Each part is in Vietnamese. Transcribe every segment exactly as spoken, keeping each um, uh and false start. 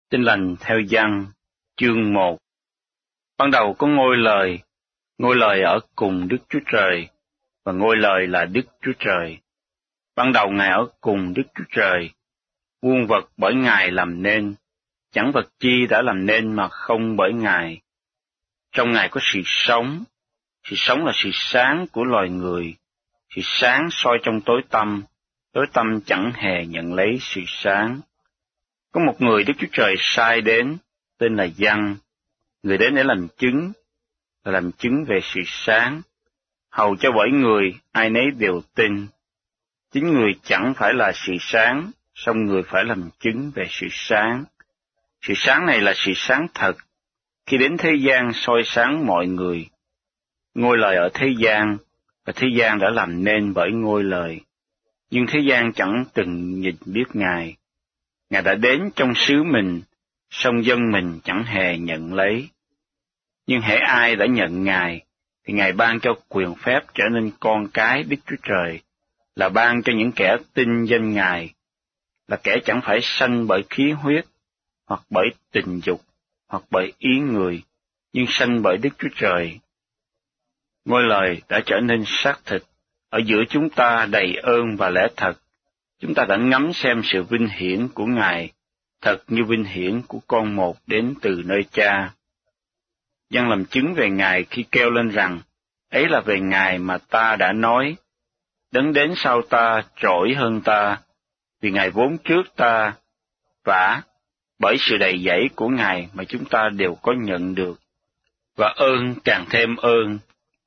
Tin lành theo Giăng, chương một. Ban đầu có ngôi lời, ngôi lời ở cùng Đức Chúa Trời, và ngôi lời là Đức Chúa Trời. Ban đầu Ngài ở cùng Đức Chúa Trời, muôn vật bởi Ngài làm nên, chẳng vật chi đã làm nên mà không bởi Ngài. Trong Ngài có sự sống, sự sống là sự sáng của loài người, sự sáng soi trong tối tăm, tối tăm chẳng hề nhận lấy sự sáng. Có một người Đức Chúa Trời sai đến, tên là Giăng, người đến để làm chứng, và làm chứng về sự sáng, hầu cho bởi người ai nấy đều tin. Chính người chẳng phải là sự sáng, song người phải làm chứng về sự sáng. Sự sáng này là sự sáng thật, khi đến thế gian soi sáng mọi người. Ngôi lời ở thế gian, và thế gian đã làm nên bởi ngôi lời, nhưng thế gian chẳng từng nhìn biết Ngài. Ngài đã đến trong xứ mình, song dân mình chẳng hề nhận lấy. Nhưng hễ ai đã nhận Ngài, thì Ngài ban cho quyền phép trở nên con cái Đức Chúa Trời, là ban cho những kẻ tin danh Ngài, là kẻ chẳng phải sanh bởi khí huyết, hoặc bởi tình dục, hoặc bởi ý người, nhưng sanh bởi Đức Chúa Trời. Ngôi lời đã trở nên xác thịt, ở giữa chúng ta đầy ơn và lẽ thật. Chúng ta đã ngắm xem sự vinh hiển của Ngài, thật như vinh hiển của con một đến từ nơi Cha. Giăng làm chứng về Ngài khi kêu lên rằng, ấy là về Ngài mà ta đã nói, đấng đến sau ta trỗi hơn ta, vì Ngài vốn trước ta, vả bởi sự đầy dẫy của Ngài mà chúng ta đều có nhận được, và ơn càng thêm ơn.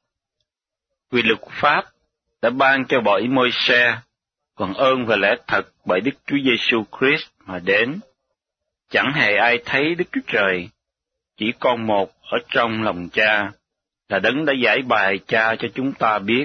Vì luật pháp đã ban cho bởi Môi-se, còn ơn và lẽ thật bởi Đức Chúa Giêsu Christ mà đến. Chẳng hề ai thấy Đức Chúa Trời, chỉ con một ở trong lòng Cha, là đấng đã giải bày Cha cho chúng ta biết.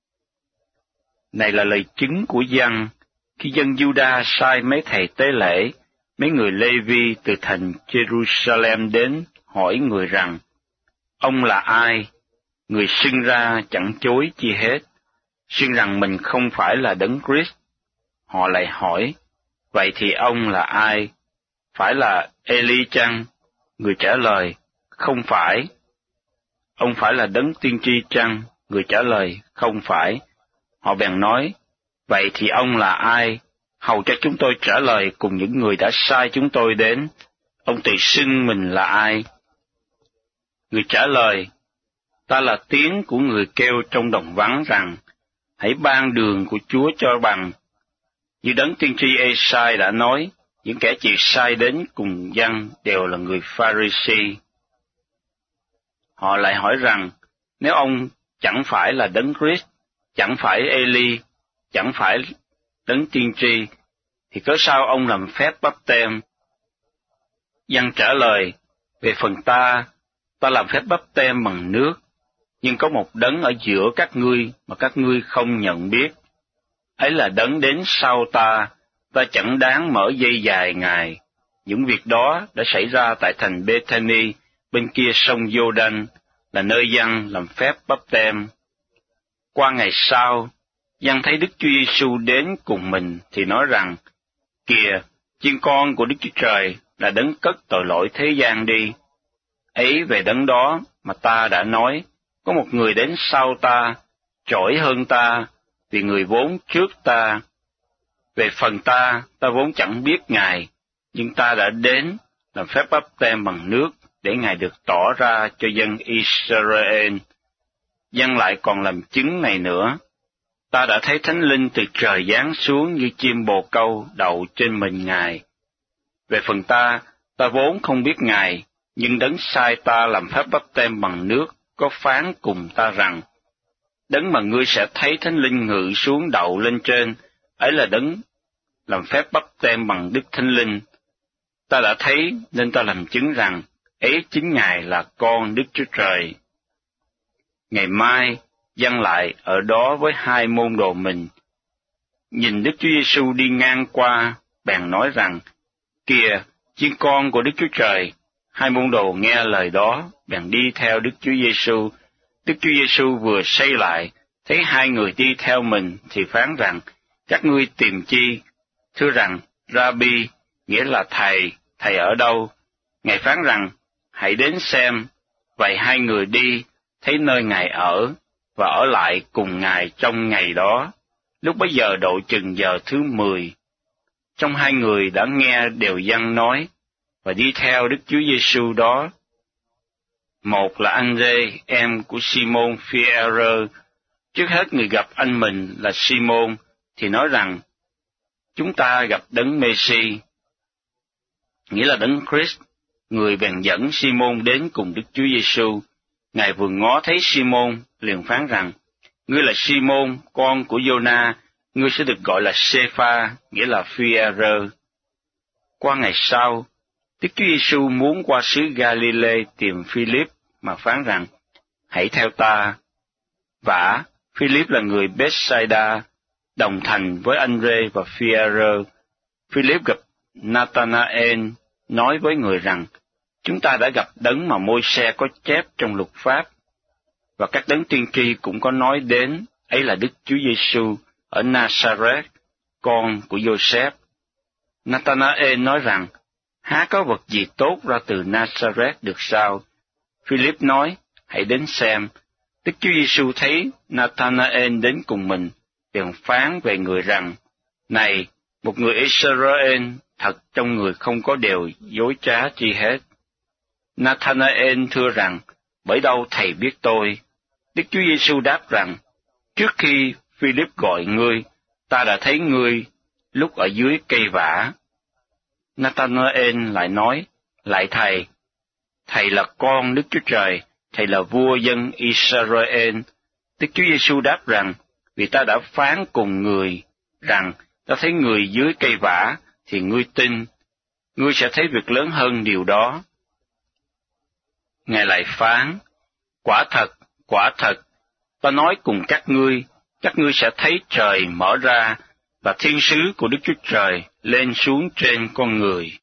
Này là lời chứng của Giăng, khi dân Giu-đa sai mấy thầy tế lễ, mấy người Lê-vi từ thành Jerusalem đến hỏi người rằng, ông là ai? Người xưng ra chẳng chối chi hết, xưng rằng mình không phải là đấng Christ. Họ lại hỏi, vậy thì ông là ai? Phải là Eli chăng? Người trả lời, không phải. Ông phải là đấng tiên tri chăng? Người trả lời, không phải. Họ bèn nói, vậy thì ông là ai? Hầu cho chúng tôi trả lời cùng những người đã sai chúng tôi đến. Ông tự xưng mình là ai? Người trả lời, ta là tiếng của người kêu trong đồng vắng rằng, hãy ban đường của Chúa cho bằng. Như đấng tiên tri Ê-sai đã nói, những kẻ chịu sai đến cùng Giăng đều là người Pha-ri-si. Họ lại hỏi rằng, nếu ông chẳng phải là đấng Christ, chẳng phải Eli, chẳng phải đấng tiên tri, thì cớ sao ông làm phép báp têm? Giăng trả lời, về phần ta, ta làm phép báp têm bằng nước, nhưng có một đấng ở giữa các ngươi mà các ngươi không nhận biết. Ấy là đấng đến sau ta, ta chẳng đáng mở dây dài Ngài. Những việc đó đã xảy ra tại thành Bê-thê-ni, bên kia sông Giô-đanh, là nơi Giăng làm phép báp têm. Qua ngày sau, Giăng thấy Đức Chúa Giêsu đến cùng mình thì nói rằng, kìa, chiên con của Đức Chúa Trời là đấng cất tội lỗi thế gian đi. Ấy về đấng đó mà ta đã nói, có một người đến sau ta, trỗi hơn ta, vì người vốn trước ta. Về phần ta, ta vốn chẳng biết Ngài, nhưng ta đã đến làm phép báp têm bằng nước để Ngài được tỏ ra cho dân Israel. Giăng lại còn làm chứng này nữa, ta đã thấy Thánh Linh từ trời giáng xuống như chim bồ câu đậu trên mình Ngài. Về phần ta, ta vốn không biết Ngài, nhưng đấng sai ta làm phép báp têm bằng nước có phán cùng ta rằng, đấng mà ngươi sẽ thấy Thánh Linh ngự xuống đậu lên trên, ấy là đấng làm phép báp têm bằng Đức Thánh Linh. Ta đã thấy nên ta làm chứng rằng, ấy chính Ngài là con Đức Chúa Trời. Ngày mai, Giăng lại ở đó với hai môn đồ mình. Nhìn Đức Chúa Giêsu đi ngang qua, bèn nói rằng, kìa, chiên con của Đức Chúa Trời. Hai môn đồ nghe lời đó, bèn đi theo Đức Chúa Giêsu. Đức Chúa Giêsu vừa xây lại, thấy hai người đi theo mình, thì phán rằng, các ngươi tìm chi? Thưa rằng, Rabbi, nghĩa là thầy, Thầy ở đâu? Ngài phán rằng, hãy đến xem. Vậy hai người đi, thấy nơi Ngài ở, và ở lại cùng Ngài trong ngày đó. Lúc bấy giờ độ chừng giờ thứ mười. Trong hai người đã nghe điều dân nói, và đi theo Đức Chúa Giêsu đó. Một là Ândrê, em của Simon Phi-e-rơ. Trước hết người gặp anh mình là Simon, thì nói rằng, chúng ta gặp Đấng Mê-si, nghĩa là Đấng Christ. Người bèn dẫn Simon đến cùng Đức Chúa Giêsu. Ngài vừa ngó thấy Simon, liền phán rằng, ngươi là Simon, con của Giô-na, ngươi sẽ được gọi là Sê-pha, nghĩa là Phi-e-rơ. Qua ngày sau, Đức Chúa Giêsu muốn qua xứ Ga-li-lê tìm Phi-líp, mà phán rằng, hãy theo ta. Vả, Phi-líp là người Bét-sai-đa, đồng thành với Ândrê và Phi-e-rơ. Phi-líp gặp Na-ta-na-ên, nói với người rằng, chúng ta đã gặp Đấng mà Môi-se có chép trong luật pháp, và các đấng tiên tri cũng có nói đến, ấy là Đức Chúa Giêsu ở Na-sa-rét, con của Giô-sép. Na-ta-na-ên nói rằng, há có vật gì tốt ra từ Na-sa-rét được sao? Phi-líp nói, hãy đến xem. Đức Chúa Giêsu thấy Na-ta-na-ên đến cùng mình, liền phán về người rằng, này, một người Ê-sa-ra-ên, thật trong người không có điều dối trá chi hết. Na-tha-na-ên thưa rằng, bởi đâu thầy biết tôi? Đức Chúa Giêsu đáp rằng, trước khi Phi-líp gọi ngươi, ta đã thấy ngươi lúc ở dưới cây vả. Na-tha-na-ên lại nói, lại thầy, thầy là con Đức Chúa Trời, thầy là vua dân Israel. Đức Chúa Giêsu đáp rằng, vì ta đã phán cùng người rằng, ta thấy người dưới cây vả, thì ngươi tin, ngươi sẽ thấy việc lớn hơn điều đó. Ngài lại phán, quả thật, quả thật, ta nói cùng các ngươi, các ngươi sẽ thấy trời mở ra, và thiên sứ của Đức Chúa Trời lên xuống trên con người.